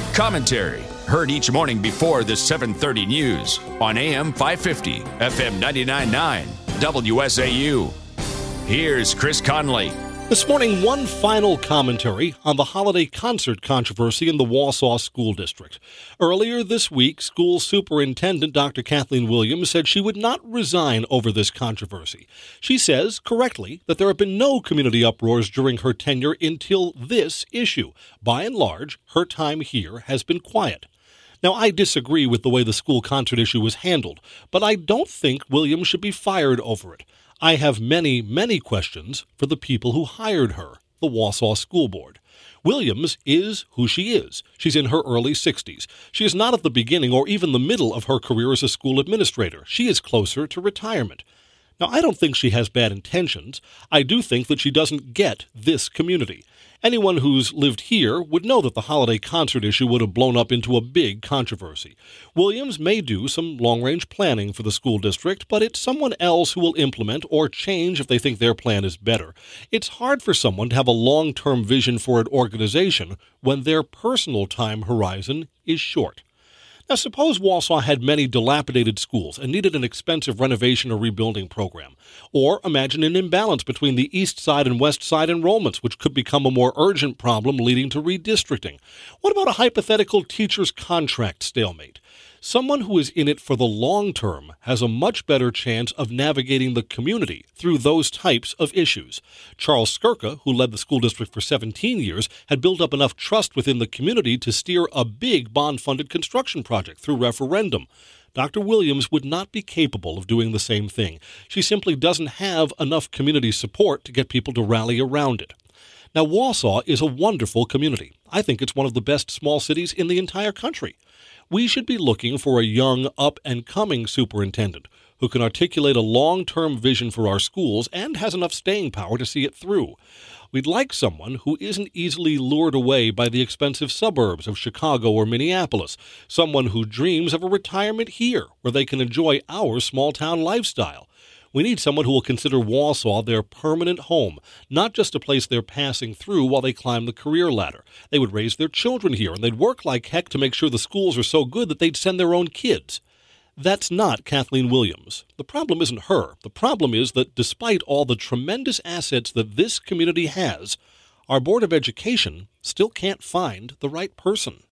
Commentary, heard each morning before the 7:30 news on AM 550, FM 99.9, WSAU. Here's Chris Conley. This morning, one final commentary on the holiday concert controversy in the Wausau School District. Earlier this week, school superintendent Dr. Kathleen Williams said she would not resign over this controversy. She says, correctly, that there have been no community uproars during her tenure until this issue. By and large, her time here has been quiet. Now, I disagree with the way the school concert issue was handled, but I don't think Williams should be fired over it. I have many, many questions for the people who hired her, the Wausau School Board. Williams is who she is. She's in her early 60s. She is not at the beginning or even the middle of her career as a school administrator. She is closer to retirement. Now, I don't think she has bad intentions. I do think that she doesn't get this community. Anyone who's lived here would know that the holiday concert issue would have blown up into a big controversy. Williams may do some long-range planning for the school district, but it's someone else who will implement or change if they think their plan is better. It's hard for someone to have a long-term vision for an organization when their personal time horizon is short. Now, suppose Wausau had many dilapidated schools and needed an expensive renovation or rebuilding program. Or imagine an imbalance between the east side and west side enrollments, which could become a more urgent problem leading to redistricting. What about a hypothetical teacher's contract stalemate? Someone who is in it for the long term has a much better chance of navigating the community through those types of issues. Charles Skirka, who led the school district for 17 years, had built up enough trust within the community to steer a big bond-funded construction project through referendum. Dr. Williams would not be capable of doing the same thing. She simply doesn't have enough community support to get people to rally around it. Now, Wausau is a wonderful community. I think it's one of the best small cities in the entire country. We should be looking for a young, up-and-coming superintendent who can articulate a long-term vision for our schools and has enough staying power to see it through. We'd like someone who isn't easily lured away by the expensive suburbs of Chicago or Minneapolis, someone who dreams of a retirement here where they can enjoy our small-town lifestyle. We need someone who will consider Wausau their permanent home, not just a place they're passing through while they climb the career ladder. They would raise their children here, and they'd work like heck to make sure the schools are so good that they'd send their own kids. That's not Kathleen Williams. The problem isn't her. The problem is that despite all the tremendous assets that this community has, our Board of Education still can't find the right person.